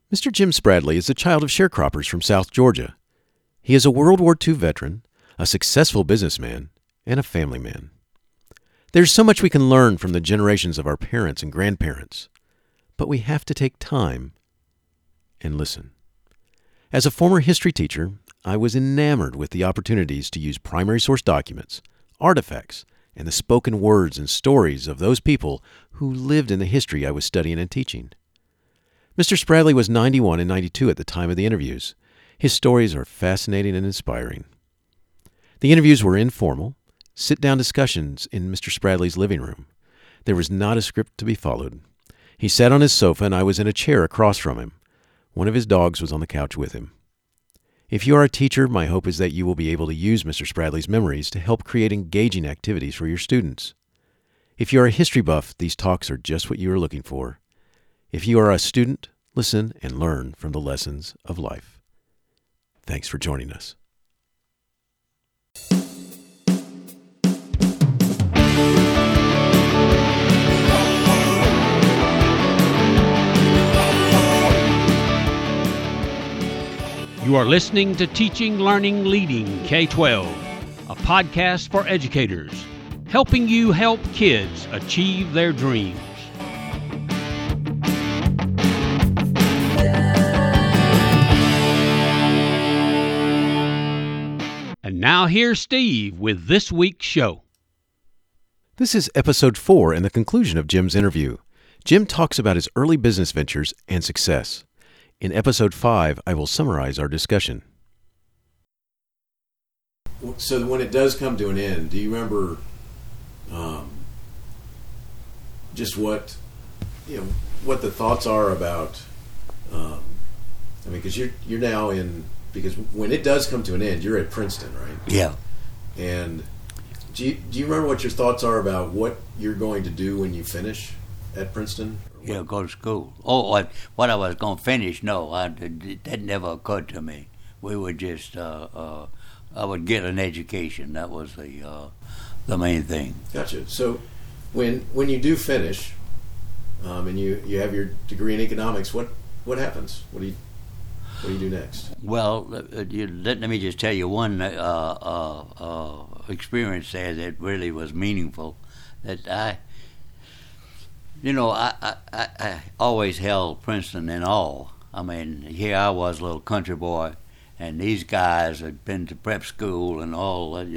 Mr. Jim Spradley is a child of sharecroppers from South Georgia. He is a World War II veteran, a successful businessman, and a family man. There's so much we can learn from the generations of our parents and grandparents, but we have to take time and listen. As a former history teacher, I was enamored with the opportunities to use primary source documents, artifacts, and the spoken words and stories of those people who lived in the history I was studying and teaching. Mr. Spradley was 91 and 92 at the time of the interviews. His stories are fascinating and inspiring. The interviews were informal, sit-down discussions in Mr. Spradley's living room. There was not a script to be followed. He sat on his sofa and I was in a chair across from him. One of his dogs was on the couch with him. If you are a teacher, my hope is that you will be able to use Mr. Spradley's memories to help create engaging activities for your students. If you are a history buff, these talks are just what you are looking for. If you are a student, listen and learn from the lessons of life. Thanks for joining us. You are listening to Teaching, Learning, Leading K-12, a podcast for educators, helping you help kids achieve their dreams. And now here's Steve with this week's show. This is episode 4 and the conclusion of Jim's interview. Jim talks about his early business ventures and success. In episode 5, I will summarize our discussion. So when it does come to an end, do you remember just what the thoughts are about? Because you're now in. Because when it does come to an end, you're at Princeton, right? Yeah. And do you remember what your thoughts are about what you're going to do when you finish at Princeton? Yeah, go to school. Oh, what I was going to finish? No, that never occurred to me. We would just, I would get an education. That was the main thing. Gotcha. So when you do finish, and you have your degree in economics, what happens? What do you do next? Well, let me just tell you one experience there that really was meaningful. That I always held Princeton in awe. I mean, here I was, a little country boy, and these guys had been to prep school and all that,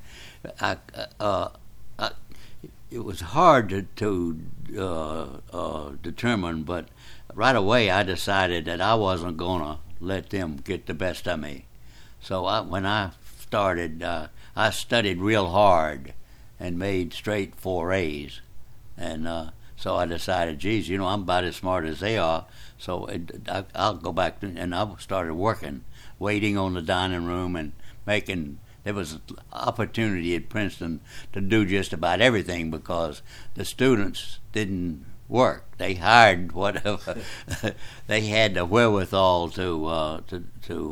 and it was hard to determine, but right away I decided that I wasn't going to let them get the best of me. So when I started, I studied real hard and made straight 4 A's. And so I decided, geez, I'm about as smart as they are, so I'll go back and I started working, waiting on the dining room and there was an opportunity at Princeton to do just about everything because the students didn't work. They hired whatever. They had the wherewithal to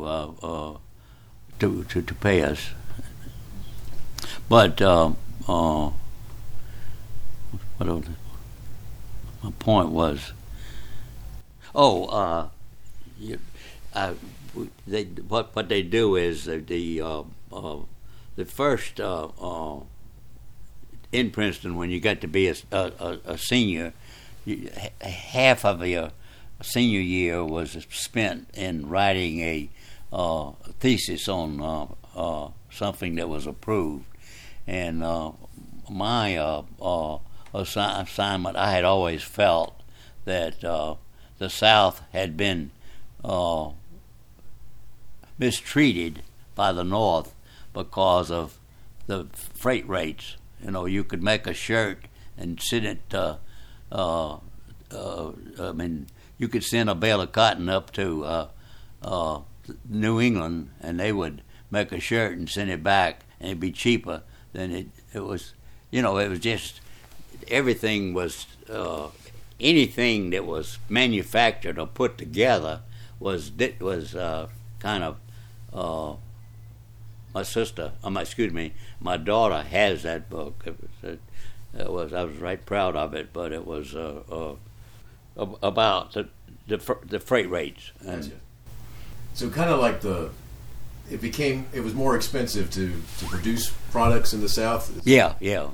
pay us. But what else? My point was, what they do is the first in Princeton when you got to be a senior, half of your senior year was spent in writing a thesis on something that was approved, and my assignment, I had always felt that the South had been mistreated by the North because of the freight rates. You could make a shirt and send it. You could send a bale of cotton up to New England, and they would make a shirt and send it back, and it'd be cheaper than it was. It was just everything was anything that was manufactured or put together was kind of. My daughter has that book. I was right proud of it, but it was about the freight rates. And Gotcha. So kind of like it was more expensive to produce products in the South? Yeah.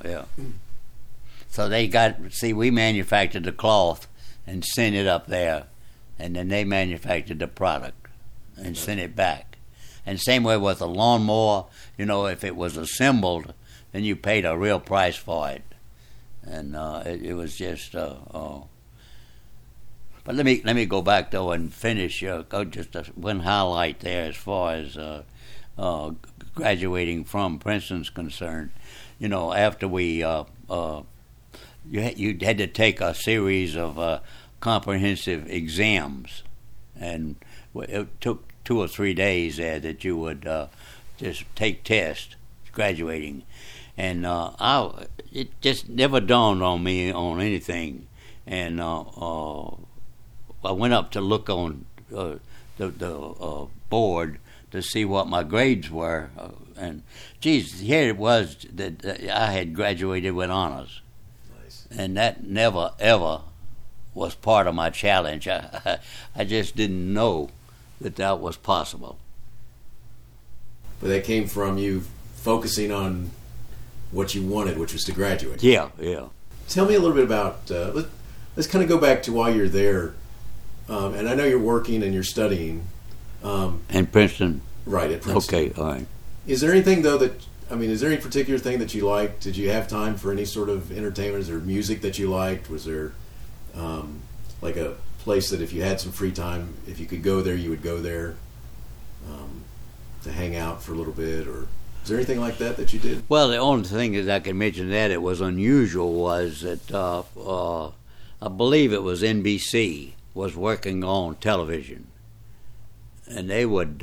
So we manufactured the cloth and sent it up there, and then they manufactured the product and sent it back. And same way with a lawnmower, if it was assembled, then you paid a real price for it. And it was just... But let me go back, though, and finish just one highlight there as far as graduating from Princeton's concerned. After we... You had to take a series of comprehensive exams, and it took 2 or 3 days there that you would just take tests, graduating, and it just never dawned on me on anything, and I went up to look on the board to see what my grades were, and geez, here it was that I had graduated with honors. And that never, ever was part of my challenge. I just didn't know that was possible. But that came from you focusing on what you wanted, which was to graduate. Yeah. Tell me a little bit about, let's kind of go back to while you're there. And I know you're working and you're studying. In Princeton? Right, at Princeton. Okay, all right. Is there anything, though, is there any particular thing that you liked? Did you have time for any sort of entertainment? Is there music that you liked? Was there like a place that if you had some free time, if you could go there, you would go there to hang out for a little bit? Or is there anything like that you did? Well, the only thing that I can mention that it was unusual was that I believe it was NBC was working on television. And they would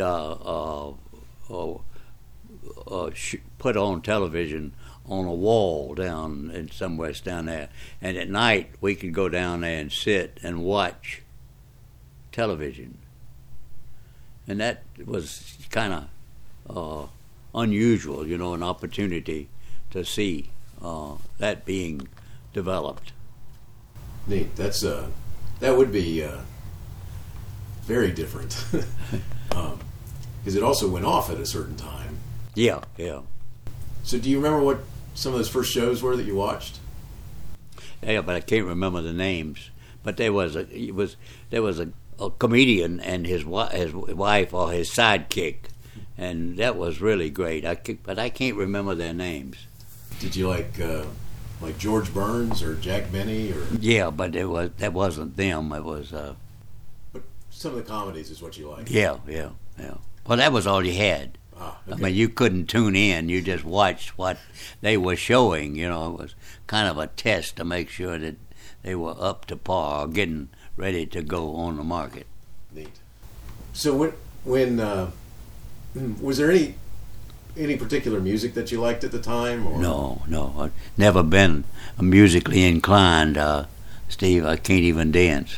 put on television on a wall down in somewhere down there, and at night we could go down there and sit and watch television, and that was kind of unusual, an opportunity to see that being developed. Neat. That would be very different, because it also went off at a certain time. Yeah. So do you remember what some of those first shows were that you watched? Yeah, but I can't remember the names. But there was a comedian and his wife or his sidekick, and that was really great. But I can't remember their names. Did you like George Burns or Jack Benny or? Yeah, but that wasn't them. It was. But some of the comedies is what you liked. Yeah. Well, that was all you had. Okay. I mean, you couldn't tune in. You just watched what they were showing. It was kind of a test to make sure that they were up to par, getting ready to go on the market. Neat. So when was there any particular music that you liked at the time? Or? No. I've never been musically inclined, Steve. I can't even dance.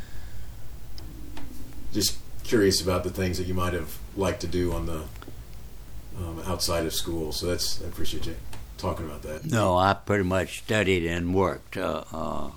Just curious about the things that you might have liked to do on the outside of school. So I appreciate you talking about that. No, I pretty much studied and worked. No,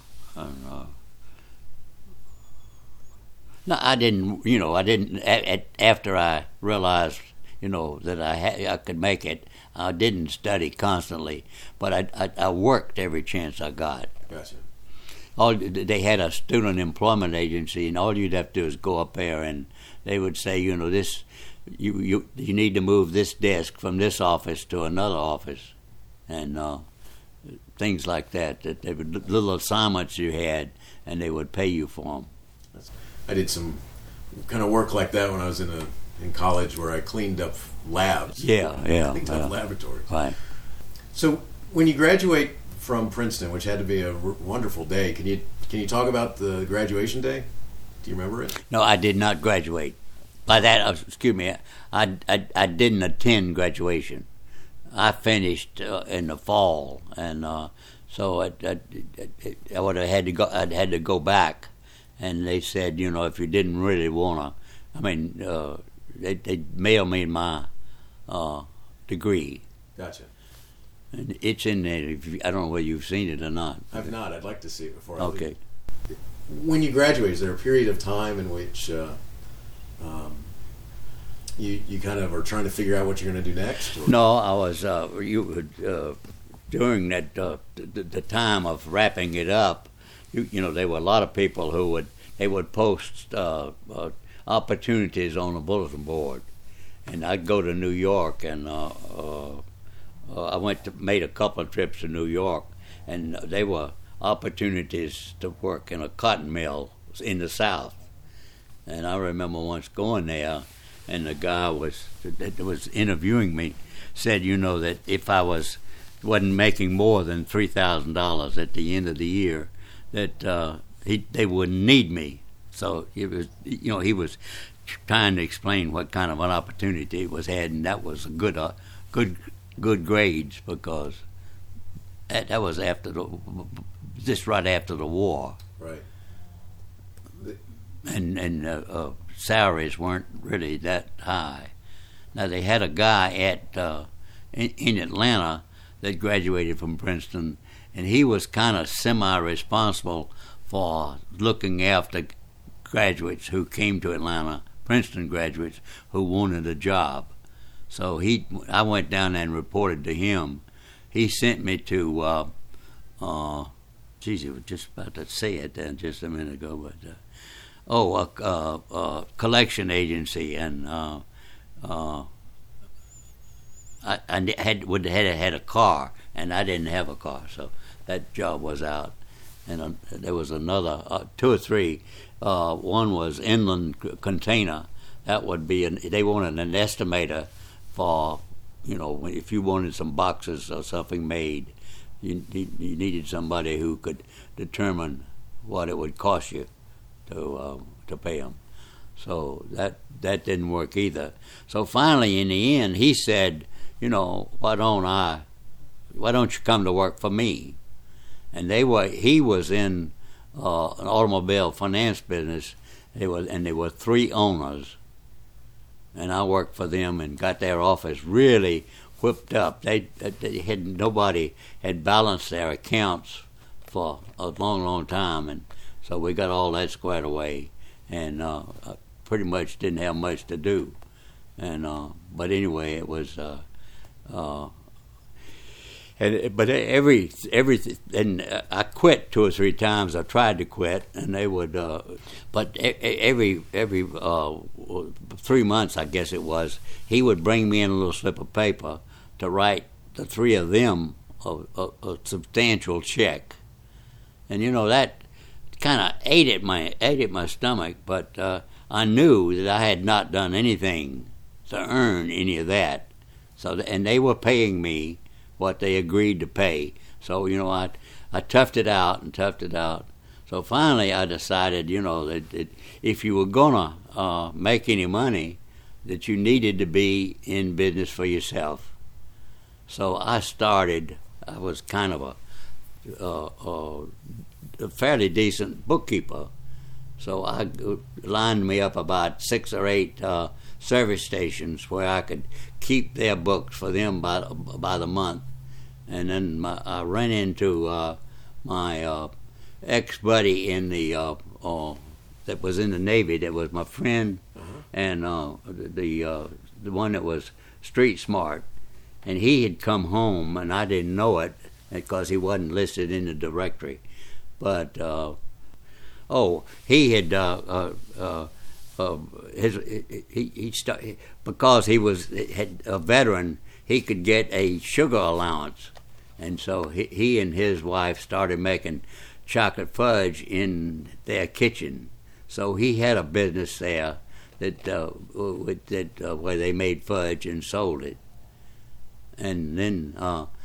I didn't. I didn't. After I realized, that I could make it, I didn't study constantly, but I worked every chance I got. Gotcha. They had a student employment agency, and all you'd have to do is go up there, and they would say, this. You need to move this desk from this office to another office, and things like that. That they would little assignments you had, and they would pay you for them. I did some kind of work like that when I was in college, where I cleaned up labs. Yeah. Cleaned up laboratories. Right. So when you graduate from Princeton, which had to be a wonderful day, can you talk about the graduation day? Do you remember it? No, I did not graduate. By that, excuse me, I didn't attend graduation. I finished in the fall, and so I would have had to go. I'd had to go back, and they said, if you didn't really want to, they mailed me my degree. Gotcha. And it's in there. I don't know whether you've seen it or not. I've not. I'd like to see it before I Okay. leave. when you graduate, is there a period of time in which you kind of are trying to figure out what you're going to do next? Or? No, I was during that the time of wrapping it up. You know, there were a lot of people who would post opportunities on the bulletin board, and I'd go to New York, and I made a couple of trips to New York, and they were opportunities to work in a cotton mill in the South. And I remember once going there, and the guy that was interviewing me said, you know, that if I wasn't making more than $3,000 at the end of the year, that they wouldn't need me. So it was, you know, he was trying to explain what kind of an opportunity it was had, and that was a good grades, because that was just right after the war. Right. And salaries weren't really that high. Now, they had a guy in Atlanta that graduated from Princeton, and he was kind of semi-responsible for looking after graduates who came to Atlanta, Princeton graduates who wanted a job. So I went down there and reported to him. He sent me to, I was just about to say it then just a minute ago, but a collection agency, and I had a car, and I didn't have a car, so that job was out. And there was another, two or three. One was Inland Container. That would be they wanted an estimator for, you know, if you wanted some boxes or something made, you needed somebody who could determine what it would cost you to pay them. So that didn't work either. So finally, in the end, he said, you know, why don't you come to work for me? And he was in an automobile finance business. There were three owners, and I worked for them and got their office really whipped up. Nobody had balanced their accounts for a long time, and so we got all that squared away, and pretty much didn't have much to do. And but anyway, it was. But I quit 2 or 3 times. I tried to quit, and they would. But every 3 months, I guess it was, he would bring me in a little slip of paper to write the three of them a substantial check, and you know that kind of ate at my stomach. But I knew that I had not done anything to earn any of that. So and they were paying me what they agreed to pay. So, you know, I toughed it out. So finally I decided, you know, that if you were going to make any money, that you needed to be in business for yourself. So I was kind of a fairly decent bookkeeper. So I lined me up about 6 or 8 service stations where I could keep their books for them by the month. And then I ran into my ex-buddy in the that was in the Navy. That was my friend, and the one that was street smart. And he had come home, and I didn't know it because he wasn't listed in the directory. But he had because he was a veteran, he could get a sugar allowance, and so he and his wife started making chocolate fudge in their kitchen. So he had a business there where they made fudge and sold it. And then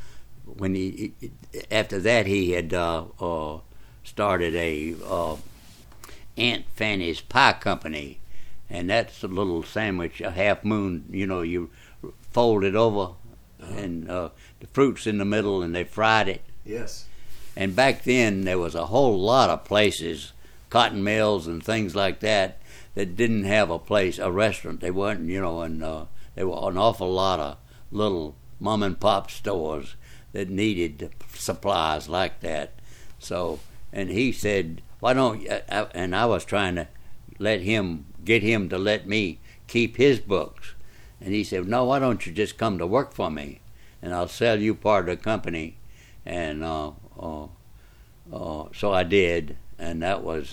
after that, he had started a Aunt Fanny's Pie Company, and that's a little sandwich, a half moon. You know, you fold it over, and the fruit's in the middle, and they fried it. Yes. And back then, there was a whole lot of places, cotton mills and things like that didn't have a restaurant. They weren't, you know, and there were an awful lot of little mom and pop stores that needed supplies like that. So, and he said, why don't you, and I was trying to get him to let me keep his books. And he said, no, why don't you just come to work for me, and I'll sell you part of the company. And so I did, and that was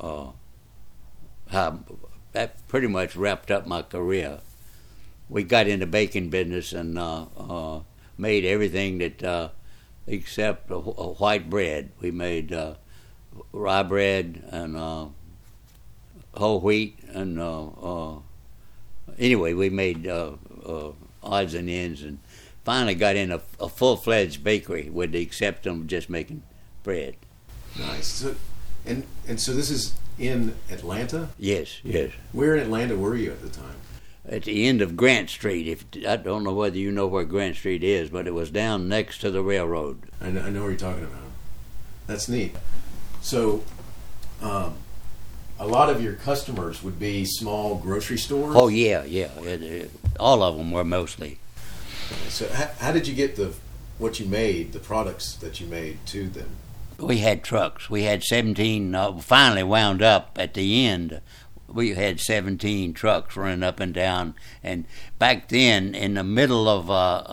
how that pretty much wrapped up my career. We got in the baking business and made everything that except white bread. We made rye bread and whole wheat, and anyway, we made odds and ends, and finally got in a full-fledged bakery with the exception of just making bread. Nice. So, and so this is in Atlanta? Yes, yes. Where in Atlanta were you at the time? At the end of Grant Street. I don't know whether you know where Grant Street is, but it was down next to the railroad. I know what you're talking about. That's neat. So, a lot of your customers would be small grocery stores? Oh, yeah. All of them were mostly. So how did you get what you made, the products that you made to them? We had trucks. We had 17, finally wound up at the end. We had 17 trucks running up and down. And back then, in the middle of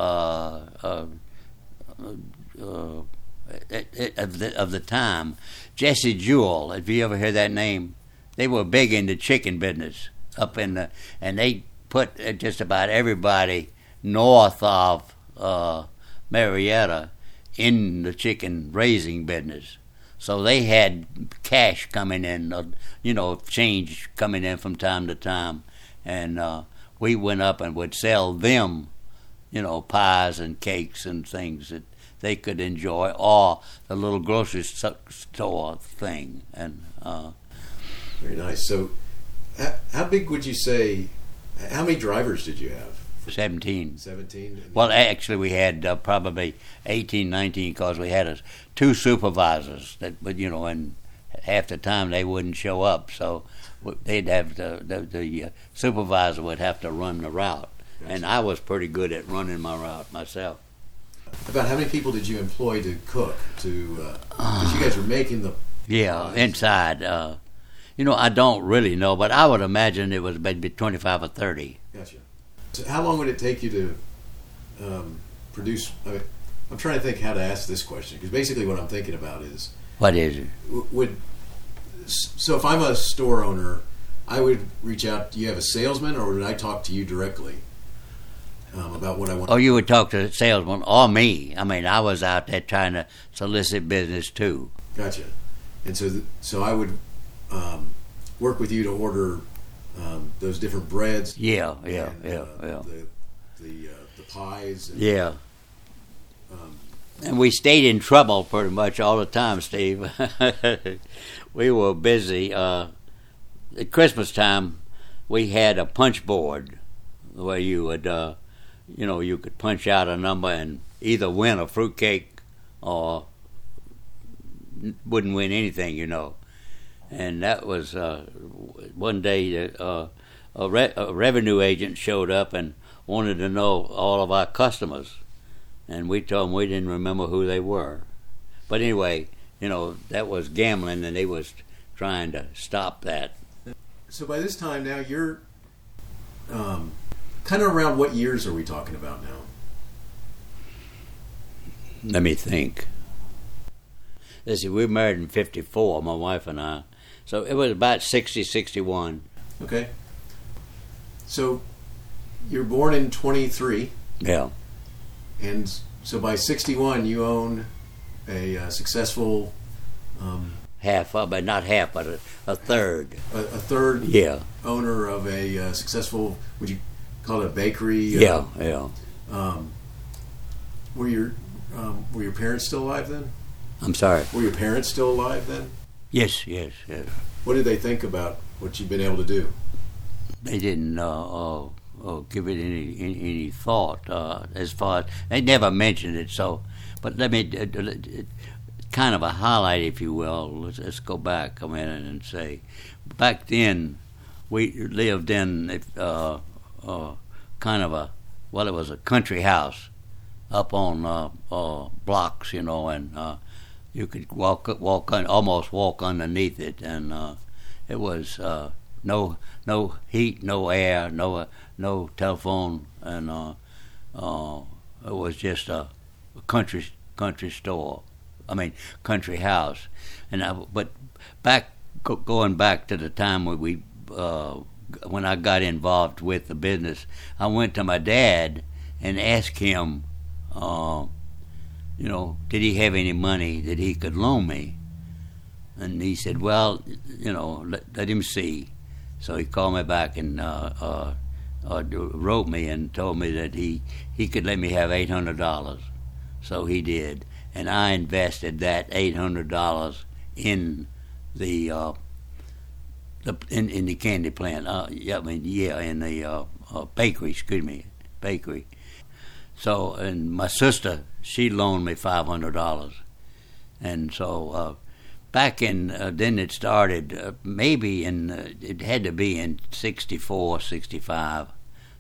the time, Jesse Jewell, have you ever heard that name? They were big in the chicken business and they put just about everybody north of Marietta in the chicken raising business. So they had cash coming in, change coming in from time to time. And we went up and would sell them, pies and cakes and things that they could enjoy, or the little grocery store thing. And very nice. So how big would you say, how many drivers did you have? 17. 17? Well, actually, we had probably 18, 19, because we had two supervisors but and half the time they wouldn't show up, so they'd have the supervisor would have to run the route. Gotcha. And I was pretty good at running my route myself. About how many people did you employ to cook? Because you guys were making the... Yeah, inside. I don't really know, but I would imagine it was maybe 25 or 30. Gotcha. So how long would it take you to produce? I'm trying to think how to ask this question, because basically what I'm thinking about is... What is it? So if I'm a store owner, I would reach out. Do you have a salesman, or would I talk to you directly about what I want? Oh, you would talk to the salesman or me. I mean, I was out there trying to solicit business too. Gotcha. And so I would work with you to order those different breads. Yeah. The pies. And, yeah. And we stayed in trouble pretty much all the time, Steve. We were busy. At Christmas time, we had a punch board where you would, you could punch out a number and either win a fruitcake or wouldn't win anything, And that was one day a revenue agent showed up and wanted to know all of our customers. And we told them we didn't remember who they were. But anyway, that was gambling, and they was trying to stop that. So by this time now, you're kind of around what years are we talking about now? Let me think. Let's see, we were married in 54, my wife and I. So it was about 60, 61. Okay. So you're born in 23. Yeah. And so by 61, you own a successful... half, but not half, but a third. A third owner of a successful, would you call it a bakery? Yeah. Were your parents still alive then? I'm sorry? Were your parents still alive then? Yes. What did they think about what you've been able to do? They didn't give it any thought as far as... They never mentioned it, so... But let me... kind of a highlight, if you will. Let's go back a minute and say... Back then, we lived in kind of a... Well, it was a country house up on blocks, and... You could almost walk underneath it, and it was no heat, no air, no telephone, and it was just a country store. I mean, country house. But going back to the time when I got involved with the business, I went to my dad and asked him, did he have any money that he could loan me? And he said, well, let him see. So he called me back and wrote me and told me that he could let me have $800. So he did, and I invested that $800 in the in the candy plant. In the bakery. So, and my sister, she loaned me $500, and so back in then it started maybe it had to be in 64, 65.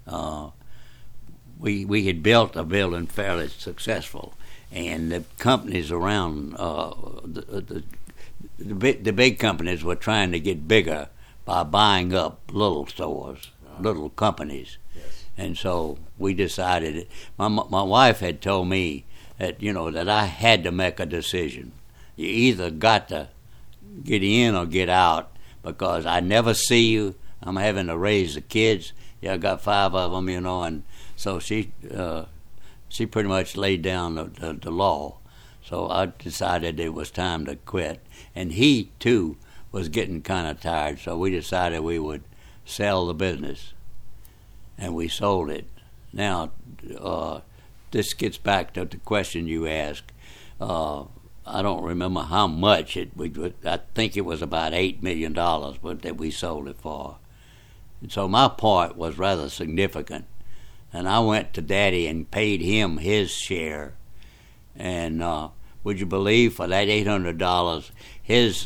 We had built a building fairly successful, and the companies around the big companies were trying to get bigger by buying up little stores, little companies. Yes. And so we decided. My wife had told me that that I had to make a decision. You either got to get in or get out, because I never see you. I'm having to raise the kids. Yeah, I got 5 of them, and so she pretty much laid down the law. So I decided it was time to quit. And he, too, was getting kind of tired, so we decided we would sell the business. And we sold it. Now, this gets back to the question you asked. I don't remember how much I think it was about $8 million that we sold it for. And so my part was rather significant. And I went to Daddy and paid him his share. And would you believe, for that $800, his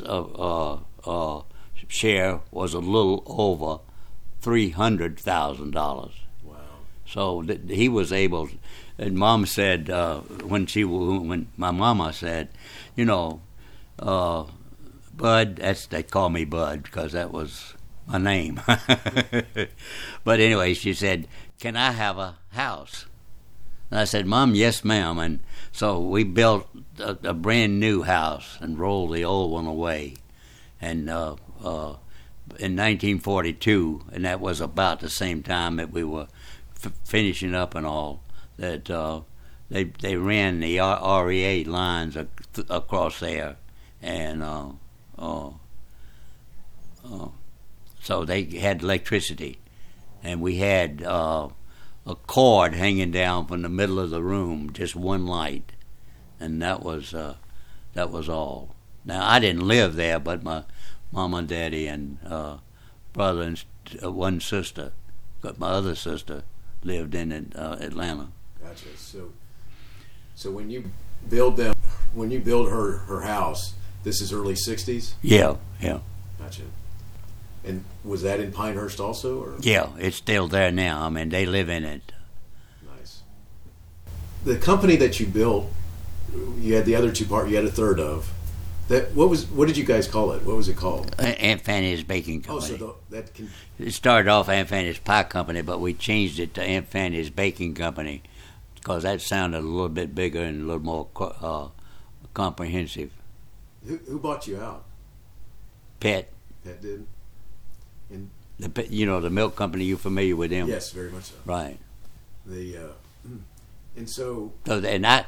share was a little over $300,000. Wow! So he was able. And Mom said when my mama said, Bud, they call me Bud because that was my name. But anyway, she said, "Can I have a house?" And I said, "Mom, yes, ma'am." And so we built a brand new house and rolled the old one away. And in 1942, and that was about the same time that we were finishing up and all, that they ran the REA lines across there, and so they had electricity, and we had a cord hanging down from the middle of the room, just one light, and that was all. Now I didn't live there, but my mom and daddy and brother and one sister, but my other sister lived in Atlanta. Gotcha. So when you build her house, this is early '60s. Yeah. Gotcha. And was that in Pinehurst also? Or? Yeah, it's still there now. I mean, they live in it. Nice. The company that you built, you had the other two parts. You had a third of. What did you guys call it? What was it called? Aunt Fanny's Baking Company. Oh, so it started off Aunt Fanny's Pie Company, but we changed it to Aunt Fanny's Baking Company because that sounded a little bit bigger and a little more comprehensive. Who bought you out? Pet. Pet did. And the milk company. You familiar with them? Yes, very much so. Right. And so. And I.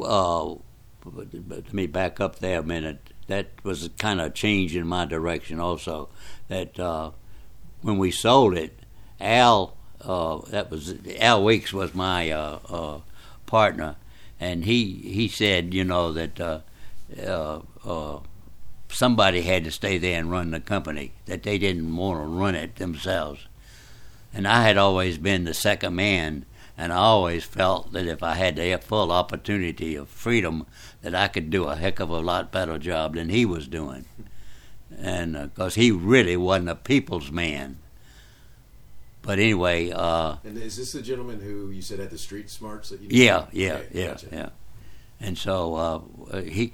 Let me back up there a minute. That was kind of a change in my direction also. That when we sold it, Al Weeks was my partner, and he said, that somebody had to stay there and run the company, that they didn't want to run it themselves. And I had always been the second man, and I always felt that if I had the full opportunity of freedom, that I could do a heck of a lot better job than he was doing. And because he really wasn't a people's man. But anyway. And is this the gentleman who you said had the street smarts that you Yeah. Gotcha. Yeah. And so he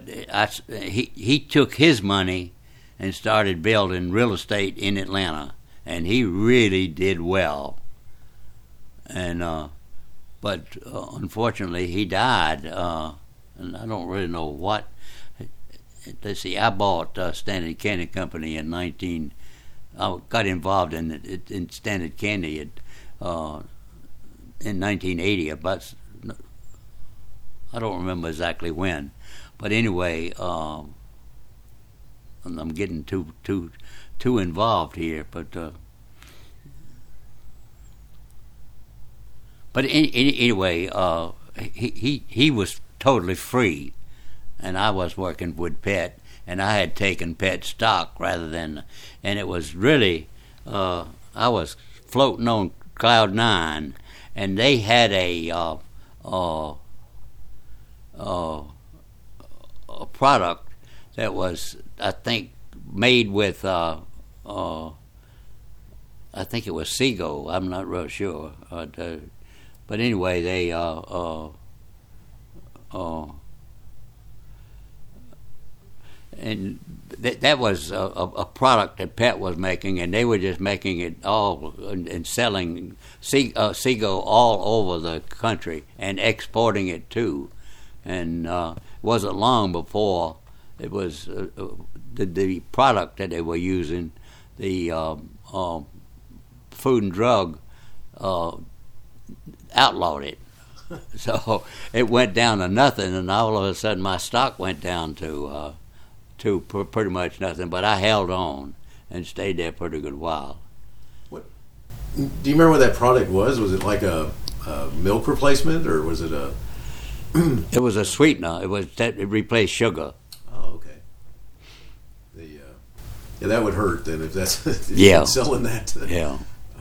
took his money and started building real estate in Atlanta, and he really did well. And but unfortunately, he died, and I don't really know what. Let's see, I bought Standard Candy Company in I got involved in Standard Candy in 1980, but I don't remember exactly when. But anyway, I'm getting too involved here. But anyway, he was totally free, and I was working with Pet, and I had taken Pet stock rather than, and it was really, I was floating on cloud nine, and they had a product that was, I think, made with, I think it was Seago. I'm not real sure. But anyway, they and that was a product that Pet was making, and they were just making it all and selling Seago all over the country and exporting it too. And it wasn't long before it was the product that they were using, the Food and Drug outlawed it. So it went down to nothing, and all of a sudden my stock went down to pretty much nothing. But I held on and stayed there for a good while. What do you remember what that product was? Was it like a milk replacement, or was it a? It was a sweetener. It replaced sugar. Oh, okay. Yeah, that would hurt then if that's if you're selling that. Yeah.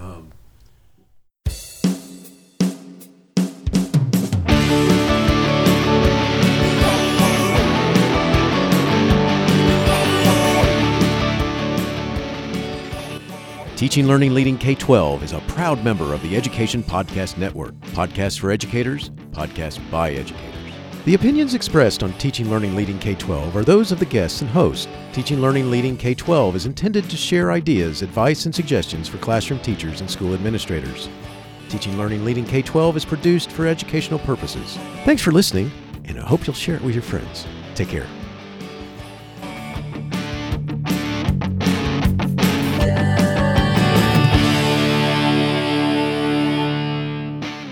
Teaching, Learning, Leading K-12 is a proud member of the Education Podcast Network. Podcasts for educators, podcasts by educators. The opinions expressed on Teaching, Learning, Leading K-12 are those of the guests and host. Teaching, Learning, Leading K-12 is intended to share ideas, advice, and suggestions for classroom teachers and school administrators. Teaching, Learning, Leading K-12 is produced for educational purposes. Thanks for listening, and I hope you'll share it with your friends. Take care.